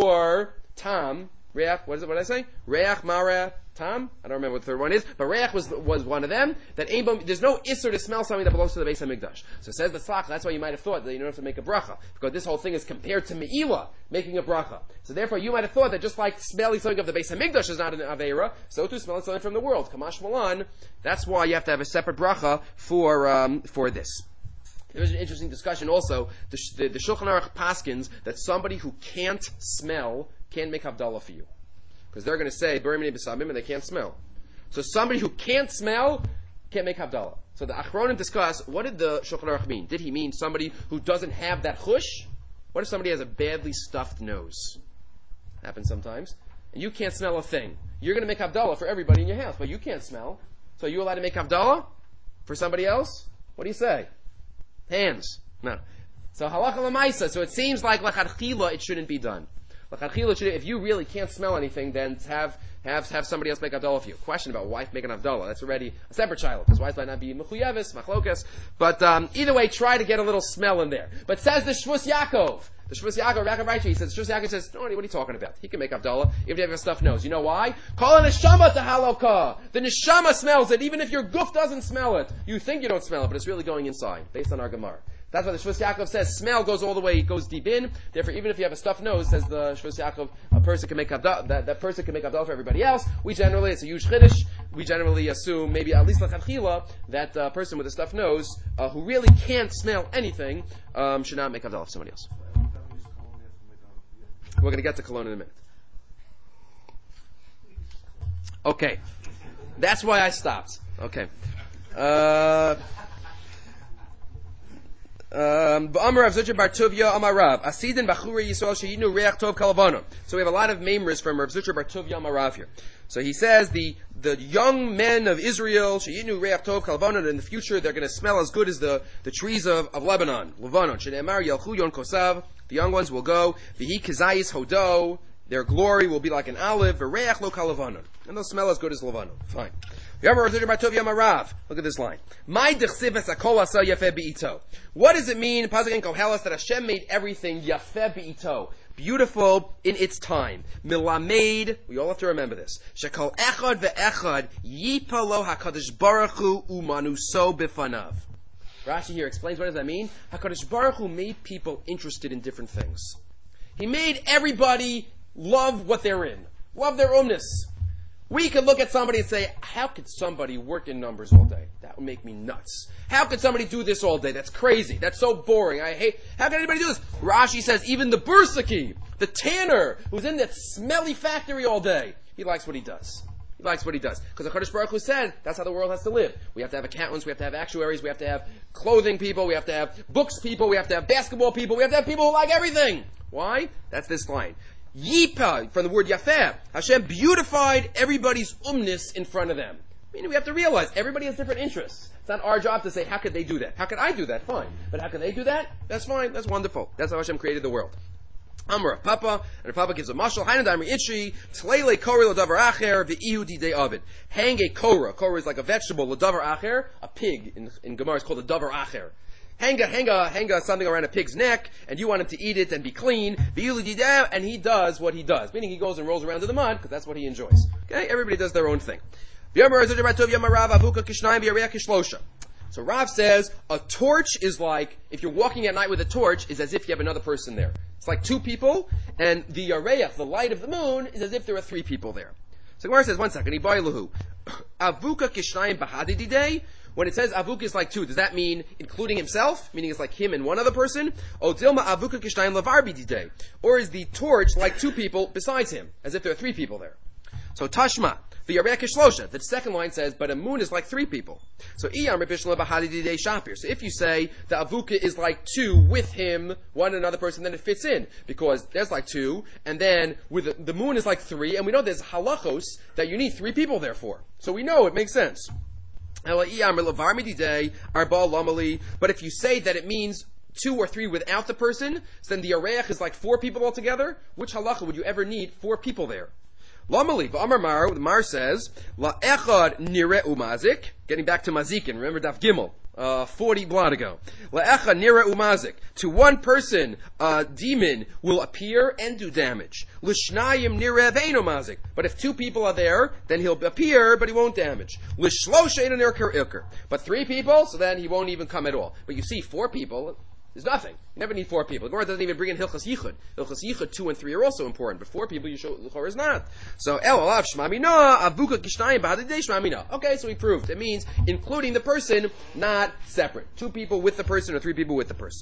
or Tam, Reach, what is it, what did I say? Reach, Mara, Tam? I don't remember what the third one is, but Reach was was one of them. That ain't, there's no Isser to smell something that belongs to the Beis HaMikdash. So it says the Tzlach, that's why you might have thought that you don't have to make a bracha, because this whole thing is compared to Me'ilah, making a bracha. So therefore you might have thought that just like smelling something of the Beis HaMikdash is not an Aveira, so too smelling something from the world. Kamash Malan, that's why you have to have a separate bracha for um, for this. There was an interesting discussion also. The, the, the Shulchan Aruch paskins that somebody who can't smell can't make Havdalah for you. Because they're going to say, B'rei Minei B'samim, and they can't smell. So somebody who can't smell can't make Havdalah. So the Achronim discuss, what did the Shulchan Aruch mean? Did he mean somebody who doesn't have that chush? What if somebody has a badly stuffed nose? Happens sometimes. And you can't smell a thing. You're going to make Havdalah for everybody in your house, but you can't smell. So are you allowed to make Havdalah for somebody else? What do you say? Hands. No. So halacha l'maisa. So it seems like l'chadchila it shouldn't be done. L'chadchila should, if you really can't smell anything, then have have have somebody else make Havdalah for you. Question about wife making Havdalah. That's already a separate child. His wife might not be mechuyavis, machlokas. But um, either way, try to get a little smell in there. But says the Shvus Yaakov. The Shvus Yaakov, Yaakov Reichi, he says, Shvus Yaakov says, no, what are you talking about? He can make Havdalah even if you have a stuffed nose. You know why? Call a neshama to halakha. The neshama smells it, even if your goof doesn't smell it. You think you don't smell it, but it's really going inside, based on our Gemara. That's why the Shvus Yaakov says smell goes all the way, it goes deep in. Therefore, even if you have a stuffed nose, says the Shvus Yaakov, a person can make Havdalah, that, that person can make Havdalah for everybody else. We generally, it's a huge chiddush, we generally assume, maybe at least l'chadchila, that a uh, person with a stuffed nose, uh, who really can't smell anything, um, should not make Havdalah for somebody else. We're going to get to cologne in a minute. Okay. That's why I stopped. Okay. Uh... Um, so we have a lot of memers from Rav Zutra Bar Tovia Amarav here. So he says the the young men of Israel, sheyinu reach tov kalvanon, in the future they're going to smell as good as the, the trees of, of Lebanon. Lebanon. Shene'emar yelchu yon kosav. The young ones will go. V'hi kizayis hodo. Their glory will be like an olive. V'reach lo kalavanon. And they'll smell as good as Lebanon. Fine. Look at this line. What does it mean, Pasuk in Koheles, that Hashem made everything yafeh bi'ito, beautiful in its time? Milamed, we all have to remember this. Shekol echad ve'echad yipalo hakadosh baruch hu umanuso bifanav. Rashi here explains what does that mean. HaKadosh Baruch Hu made people interested in different things. He made everybody love what they're in, love their umness. We could look at somebody and say, how could somebody work in numbers all day? That would make me nuts. How could somebody do this all day? That's crazy. That's so boring. I hate, how can anybody do this? Rashi says, even the Bursaki, the tanner, who's in that smelly factory all day, he likes what he does. He likes what he does. Because the Kadosh Baruch Hu said, that's how the world has to live. We have to have accountants, we have to have actuaries, we have to have clothing people, we have to have books people, we have to have basketball people, we have to have people who like everything. Why? That's this line. Yipa, from the word yafeh, Hashem beautified everybody's umness in front of them. Meaning we have to realize everybody has different interests. It's not our job to say, how could they do that? How could I do that? Fine. But how can they do that? That's fine. That's wonderful. That's how Hashem created the world. Amar Papa, and Papa gives a mashal. Hainadamri itchi, tlele kori l'davar acher, v'ihu didei avid. Hang a kora. Kora is like a vegetable. L'davar acher, a pig. In, in Gemara is called a davar acher. Hang a, hang a, hang a, something around a pig's neck, and you want him to eat it and be clean. And he does what he does. Meaning he goes and rolls around in the mud, because that's what he enjoys. Okay? Everybody does their own thing. So Rav says, a torch is like, if you're walking at night with a torch, is as if you have another person there. It's like two people, and the yareach, the light of the moon, is as if there are three people there. So Gemara says, one second, Ibayluhu. Avuka kishnayim bahadididei. When it says avuk is like two, does that mean including himself? Meaning it's like him and one other person? O dilma avuka kishnayim lavar bididei. Or is the torch like two people besides him, as if there are three people there? So Tashma, the Yarek Shlosha. The second line says, but a moon is like three people. So Iyam Ripishla Bahadi Didei Shapir. So if you say the Avuka is like two with him, one another person, then it fits in. Because there's like two, and then with the, the moon is like three, and we know there's halachos that you need three people there for. So we know it makes sense. But if you say that it means two or three without the person, so then the areach is like four people altogether. Which halacha would you ever need four people there? Lamali, Amar Mar, the Mar says, La echad nire umazik, getting back to mazikin, remember Daf Gimel, uh, forty blot ago. La echad nire umazik, to one person, a demon will appear and do damage. Lishnayim nire veino mazik, but if two people are there, then he'll appear, but he won't damage. Lishlosha eino nirker ilker, but three people, so then he won't even come at all. But you see, four people, there's nothing. You never need four people. The Gemara doesn't even bring in Hilchas Yichud. Hilchas Yichud, two and three are also important, but four people you show the Chor is not. So, El Alav Shmamina, Avuka Kishnayim Bahadidei Shmamina. Okay, so we proved. It means including the person, not separate. Two people with the person or three people with the person.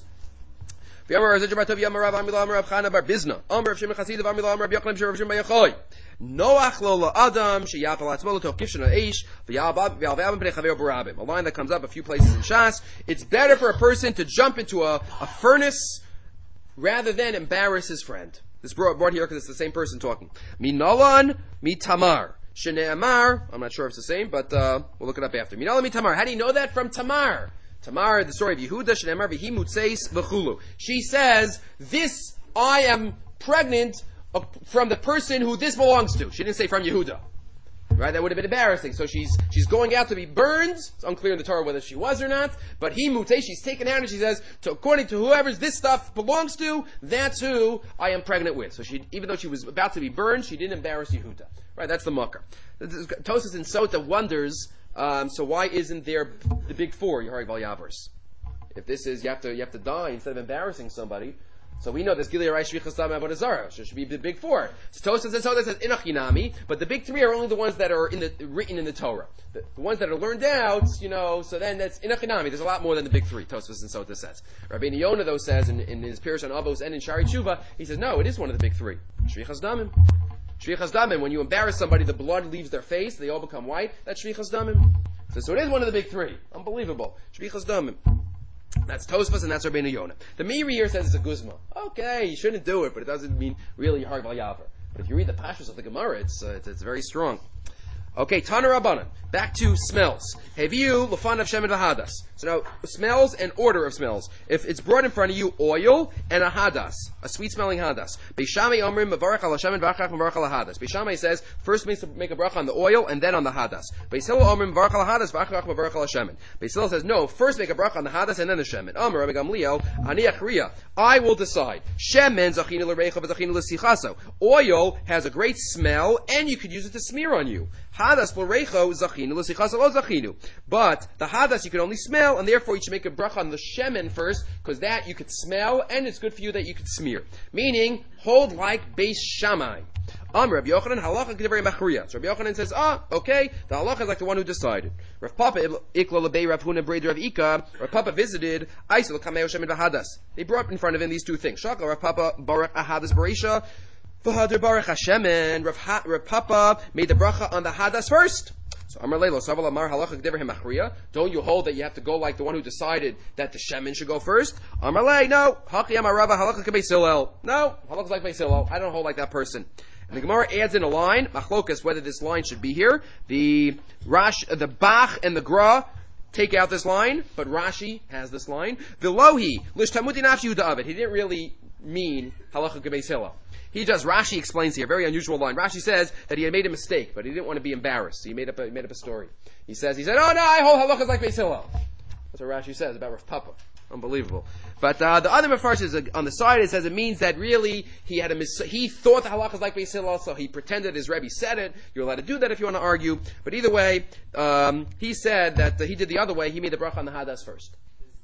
Noach lo la'adam sheyapal atzmo l'toch kifshin ha'eish v'yalve'am b'nei chaver b'rabim. A line that comes up a few places in Shas. It's better for a person to jump into a, a furnace rather than embarrass his friend. This brought, brought here because it's the same person talking. Minalan mi tamar. Shene'amar. I'm not sure if it's the same, but uh, we'll look it up after. Minalan mi tamar. How do you know that? From Tamar. Tamar, the story of Yehuda. Shene'amar v'hi mutzeis v'chulu. She says, this, I am pregnant from the person who this belongs to. She didn't say from Yehuda. Right? That would have been embarrassing. So she's she's going out to be burned. It's unclear in the Torah whether she was or not. But he mute, she's taken out and she says, to, according to whoever's this stuff belongs to, that's who I am pregnant with. So she, even though she was about to be burned, she didn't embarrass Yehuda. Right? That's the mucker. Tosas in Sota wonders, um, so why isn't there the big four, Yehari Val Yavers? If this is, you have to you have to die instead of embarrassing somebody. So we know there's Gilei Rai Shvichas Dam Avodah Zarah. So it should be the big four. So Tosas and Sota says Inachinami, but the big three are only the ones that are in the written in the Torah. The, the ones that are learned out, you know. So then that's Inachinami. There's a lot more than the big three. Tosas and Sota says. Rabbi Yonah though says in, in his Pirush on Avos and in Shari Tshuva, he says no, it is one of the big three. Shvichas Damim. Shvichas Damim. When you embarrass somebody, the blood leaves their face. They all become white. That's Shvichas Damim. So, so it is one of the big three. Unbelievable. Shvichas Damim. That's Tosfos and that's Rabbeinu Yonah. The Meiri here says it's a guzma. Okay, you shouldn't do it, but it doesn't mean really Yehar Val Yaver. But if you read the Pashtus of the Gemara, it's, uh, it's it's very strong. Okay, Tana Rabbanan. Back to smells. Heviu lefan of shemen v'hadas. So now, smells and order of smells. If it's brought in front of you, oil and a hadas, a sweet-smelling hadas. Beishamai omrim mevarach al shemen v'achach mevarach al hadas. Beishamai says first makes make a bracha on the oil and then on the hadas. Beis Hillel omrim mevarach al hadas v'achach mevarach al shemen. Beis Hillel says no, first make a bracha on the hadas and then the shemen. Amar Rabbi Gamliel ani achriya. I will decide. Shemen zachinu l'reicha v'zachinu l'sichaso. Oil has a great smell and you could use it to smear on you. Hadas l'reicha zachinu l'sichaso lo zachinu. But the hadas you can only smell. And therefore you should make a bracha on the shemen first, because that you could smell, and it's good for you that you could smear. Meaning, hold like Beis Shammai. Am Rabbi Yochanan halacha k'divrei machriya. So Rabbi Yochanan says, ah, okay, the halacha is like the one who decided. Rav Papa ikla lebei Rav Huna breder Rav Ika. Rav Papa visited Aisel kamei shemen v'hadas. They brought in front of him these two things. Shaka Rav Papa barak ahadas bereisha v'hader barak hashemen. Rav Papa made the bracha on the hadas first. So Amar Leilo, Saval Amar Halacha G'dever Hemachriya. Don't you hold that you have to go like the one who decided that the shemen should go first? Amar Le, no. Haki Amar Rava Halacha K'Beis Hillel. No, Halacha's like Beis Hillel. I don't hold like that person. And the Gemara adds in a line, Machlokas, whether this line should be here. The Rash, uh, the Bach and the Gra take out this line, but Rashi has this line. Vilohi Lish Tamuti Nafshi Uda He didn't really mean Halacha K'Beis Hillel. He does. Rashi explains here, very unusual line. Rashi says that he had made a mistake, but he didn't want to be embarrassed. So he made up a, he made up a story. He says, he said, oh no, I hold halachas like Beis Hillel. That's what Rashi says about Rav Papa. Unbelievable. But uh, the other Mefarsh is uh, on the side. It says it means that really he had a mis- he thought the halachas like Beis Hillel, so he pretended his Rebbe said it. You're allowed to do that if you want to argue. But either way, um, he said that uh, he did the other way. He made the bracha on the hadas first.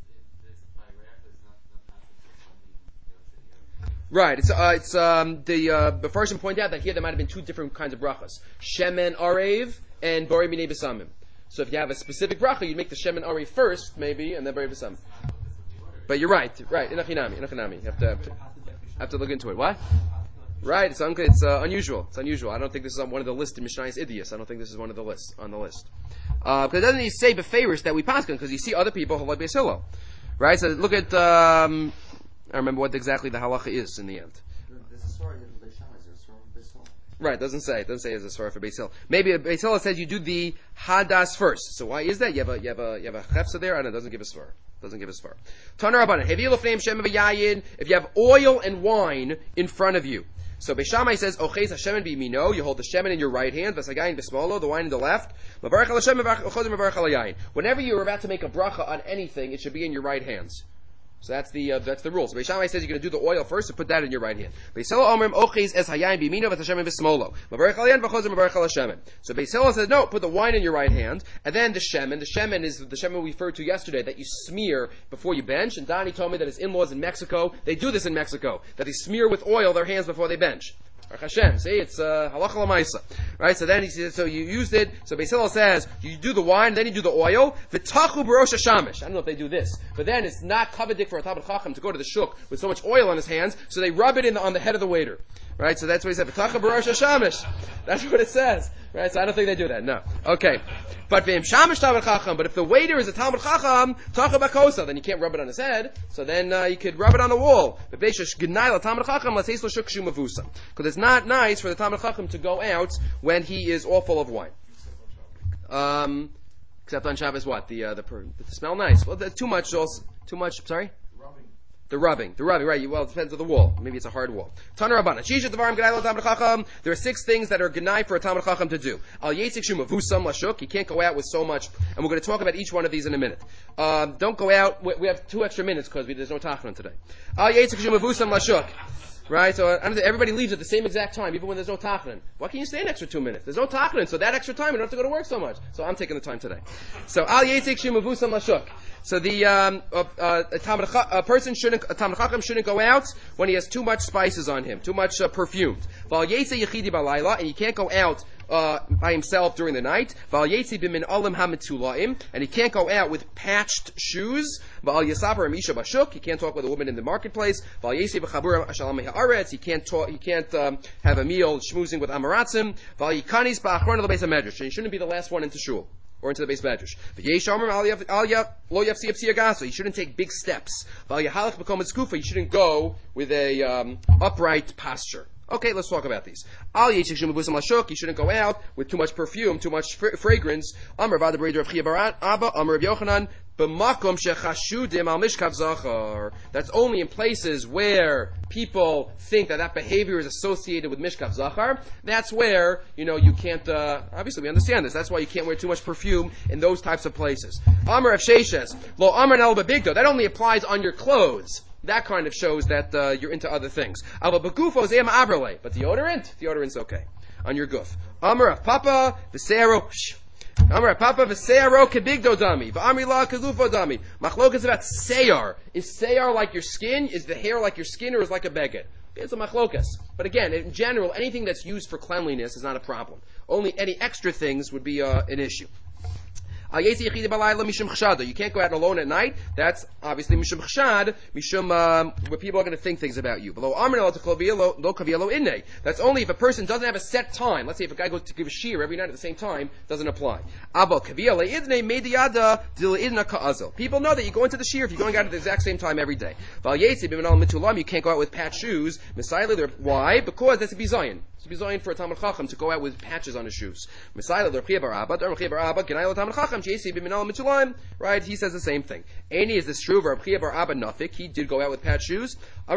Right. It's uh, it's um, the uh, the first point out that here there might have been two different kinds of brachas: shemen arev and bori minei besamim. So if you have a specific bracha, you make the shemen arev first, maybe, and then bori besamim. But you're right, right? Inachinami, inachinami. You have to have to, have to look into it. What? Right? It's un- it's uh, unusual. It's unusual. I don't think this is on one of the lists in Mishnayos Idios. I don't think this is one of the lists on the list. Uh, because it doesn't even say beferish that we paskin, because you see other people who like Beis Hillel. Right? So look at, um, I remember what exactly the halacha is in the end. There's a story in Beis Shammai, there's a story in Beis Hillel. Right, it doesn't say. It doesn't say it's a svara for Beis Hillel. Maybe Beis Hillel says you do the hadas first. So why is that? You have a you have a you have a chefsa there, and it doesn't give a svara. Doesn't give a svara. Tanar Rabbanan. If you have oil and wine in front of you. So Beis Shammai says, "Oches Hashem b'yamino." You hold the shemen in your right hand, v'sagayin b'smolo, the wine in the left. Whenever you're about to make a bracha on anything, it should be in your right hands. So that's the uh, that's the rule. So Beis Shammai says you're going to do the oil first, so put that in your right hand. Beis Hillel omrim oches es hayayin b'yamino v'tashemen b'smolo. Mavarech alayan v'chozer mavarech ala shemen. So Beis Hillel says no, put the wine in your right hand, and then the shemen. The shemen is the shemen we referred to yesterday that you smear before you bench. And Donnie told me that his in-laws in Mexico, they do this in Mexico, that they smear with oil their hands before they bench. Hashem, see, it's uh, halacha l'maisa, right? So then he says, so you used it. So Beis Hillel says you do the wine, then you do the oil. V'tachu b'rosh hashamish. I don't know if they do this, but then it's not kavadik for a Talmid Chacham to go to the shuk with so much oil on his hands, so they rub it in the, on the head of the waiter, right? So that's what he said. V'tachu b'rosh hashamish. That's what it says, right? So I don't think they do that. No, okay. But v'im shamish Talmid Chacham. But if the waiter is a Talmid Chacham, tachu b'kosa, then you can't rub it on his head. So then uh, you could rub it on the wall. Because it's not nice for the Talmid Chacham to go out when he is all full of wine. Um, except on Shabbos, what the uh, the, per, the smell nice. Well, the, too much also. Too much. Sorry. Rubbing. The rubbing, the rubbing, right? Well, it depends on the wall. Maybe it's a hard wall. Taner Rabbanan. Shisha Devarim Gnai LaTalmid Chacham. There are six things that are gnai for a Talmid Chacham to do. Al Yetzik Shu Mavusam Lashuk. He can't go out with so much, and we're going to talk about each one of these in a minute. Um, don't go out. We, we have two extra minutes because there's no Tachnon today. Al Yetzik Shu Mavusam Lashuk. Right, so I don't think everybody leaves at the same exact time, even when there's no tachnin. Why can't you stay an extra two minutes? There's no tachnin, so that extra time you don't have to go to work so much. So I'm taking the time today. So al yetzik shemavusam lashuk. So the um, uh, uh, a, Talmid, a person shouldn't, a Talmid Chacham shouldn't go out when he has too much spices on him, too much uh, perfumed. Val yetzik yechidi balayla, and he can't go out uh, by himself during the night. Val yetzik b'min olim hametulaim, and he can't go out with patched shoes. Val yasaper misha bashuk, he can't talk with a woman in the marketplace. Val yetzik b'chabura ashalam ha'aretz, he can't talk, he can't um, have a meal schmoozing with amaratzim. Val yikanis ba'achron of the beis hamedrash, and he shouldn't be the last one into shul or into the beis medrash. He shouldn't take big steps. You shouldn't go with a um, upright posture. Okay, let's talk about these. You shouldn't go out with too much perfume, too much fr- fragrance. That's only in places where people think that that behavior is associated with mishkav zachar. That's where, you know, you can't, uh, obviously we understand this. That's why you can't wear too much perfume in those types of places. Amar of Sheshes, lo amar nel bebigdo. That only applies on your clothes. That kind of shows that uh, you're into other things. But deodorant, deodorant's okay on your goof. Amar of Papa, v'seiro, Amar Papa v'seiro kebigdo dami, v'amri la kalufo dami. Machlok is about seyar. Is seyar like your skin? Is the hair like your skin, or is it like a beged? It's a machlokas. But again, in general, anything that's used for cleanliness is not a problem. Only any extra things would be uh, an issue. You can't go out alone at night. That's obviously mishum chshad, mishum um, where people are going to think things about you. That's only if a person doesn't have a set time. Let's say if a guy goes to give a shir every night at the same time, doesn't apply. People know that you go into the shir if you're going out at the exact same time every day. You can't go out with patched shoes. Why? Because that's a bizayin. It's a bizayin for a Talmid Chacham to go out with patches on his shoes. Right? He says the same thing. Any is this true? Reb Chia bar Abba Nafik, he did go out with patched shoes. No,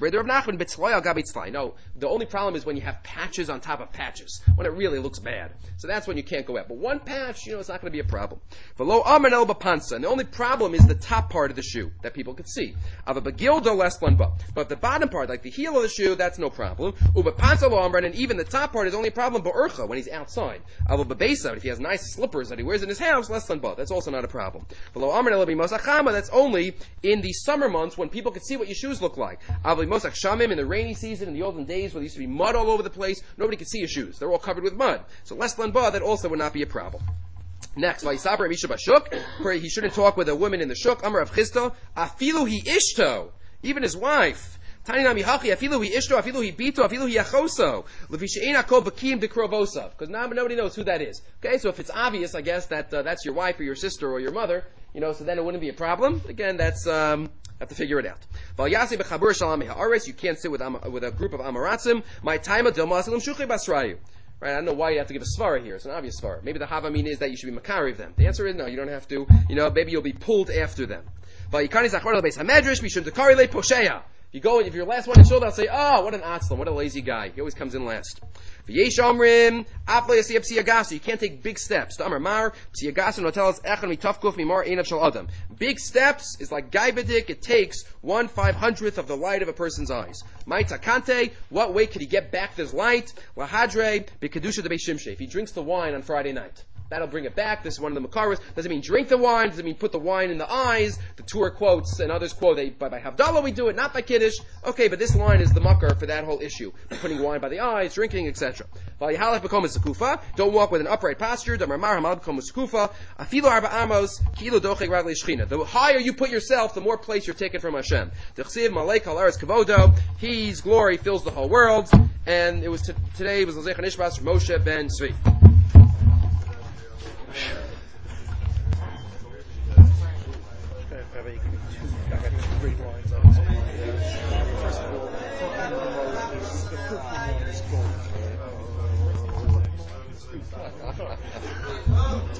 the only problem is when you have patches on top of patches, when it really looks bad. So that's when you can't go out. But one patch, you know, it's not going to be a problem. And the only problem is the top part of the shoe that people can see. But the bottom part, like the heel of the shoe, that's no problem. And even the top part is only a problem when he's outside. If he has nice slippers that he wears in his house, less than but. That's also not a problem. That's only in the summer months when people can see what your shoes look like. In the rainy season, in the olden days, where there used to be mud all over the place, nobody could see your shoes. They're all covered with mud. So less than but, that also would not be a problem. Next, he shouldn't talk with a woman in the shuk. Amar of Chisda, afilu hi ishto, even his wife. Tani nami hachi afilu hi ishto afilu hi bito afilu hi achoso lefi she'ena kol bakim dekrovosav, because now nobody knows who that is. Okay, so if it's obvious, I guess that uh, that's your wife or your sister or your mother, you know, so then it wouldn't be a problem. Again, that's um, have to figure it out. Val yasi bechabur shalom ha'aretz, you can't sit with am- with a group of Amoratzim. My time of dilma asilim shuchei basrayu. Right, I don't know why you have to give a svara here. It's an obvious svara. Maybe the havamin is that you should be makariv them. The answer is no, you don't have to. You know, maybe you'll be pulled after them. Val yikani zachor lebeis hamedrash mishum dekari le posheya. You go, if you're the last one in shul, they'll say, oh, what an atzlam, what a lazy guy. He always comes in last. V'yesh omrim, afle yasiyab psiyagasu. You can't take big steps. Ta'amar mar, psiyagasu no tell us, echan mitafkuf mimar einav shal adam. Big steps is like gaibadik, it takes one five hundredth of the light of a person's eyes. Ma'ita kante, what way could he get back this light? Lahadre, b'kedusha de beishimshe. If he drinks the wine on Friday night. That'll bring it back. This is one of the Makaras. Does it mean drink the wine? Does it mean put the wine in the eyes? The Torah quotes and others quote, they, by, by Havdalah we do it, not by Kiddush. Okay, but this line is the Makar for that whole issue. Putting wine by the eyes, drinking, et cetera. Don't walk with an upright posture. The higher you put yourself, the more place you're taken from Hashem. His glory fills the whole world. And it was t- today it was L'zeicha Nishmas Moshe ben Tzvi. Rabbi, you can do two, I got two great lines on this. First of all, the first one is gold.